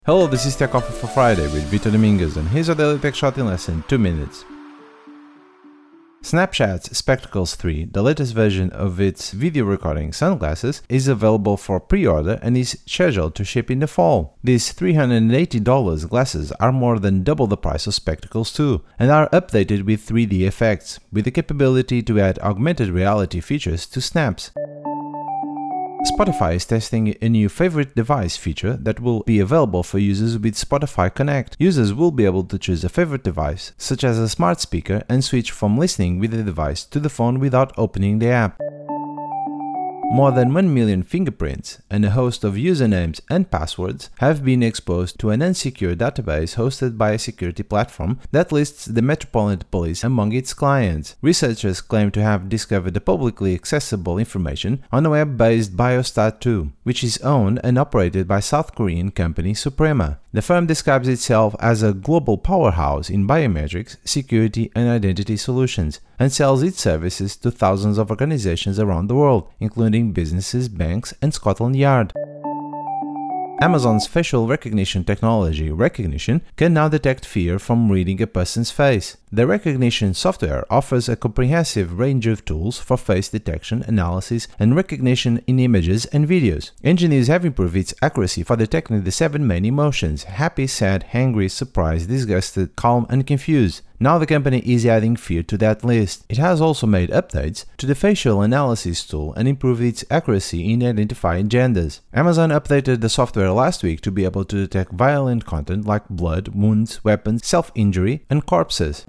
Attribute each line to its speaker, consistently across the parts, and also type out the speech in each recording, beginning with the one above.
Speaker 1: Hello, this is Tech Coffee for Friday with Vitor Dominguez, and here's a daily tech shot in less than 2 minutes. Snapchat's Spectacles 3, the latest version of its video recording sunglasses, is available for pre-order and is scheduled to ship in the fall. These $380 glasses are more than double the price of Spectacles 2 and are updated with 3D effects, with the capability to add augmented reality features to snaps. Spotify is testing a new favorite device feature that will be available for users with Spotify Connect. Users will be able to choose a favorite device, such as a smart speaker, and switch from listening with the device to the phone without opening the app. More than 1 million fingerprints and a host of usernames and passwords have been exposed to an unsecure database hosted by a security platform that lists the Metropolitan Police among its clients. Researchers claim to have discovered the publicly accessible information on a web-based Biostat2, which is owned and operated by South Korean company Suprema. The firm describes itself as a global powerhouse in biometrics, security, and identity solutions, and sells its services to thousands of organizations around the world, including businesses, banks, and Scotland Yard. Amazon's facial recognition technology, Rekognition, can now detect fear from reading a person's face. The Rekognition software offers a comprehensive range of tools for face detection, analysis, and recognition in images and videos. Engineers have improved its accuracy for detecting the 7 main emotions: happy, sad, angry, surprised, disgusted, calm, and confused. Now the company is adding fear to that list. It has also made updates to the facial analysis tool and improved its accuracy in identifying genders. Amazon updated the software last week to be able to detect violent content like blood, wounds, weapons, self-injury, and corpses.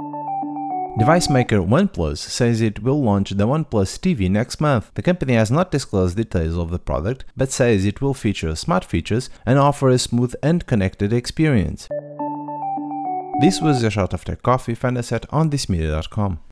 Speaker 1: Device maker OnePlus says it will launch the OnePlus TV next month. The company has not disclosed details of the product, but says it will feature smart features and offer a smooth and connected experience. This was a shot of Tech Coffee. Find us at onthismedia.com.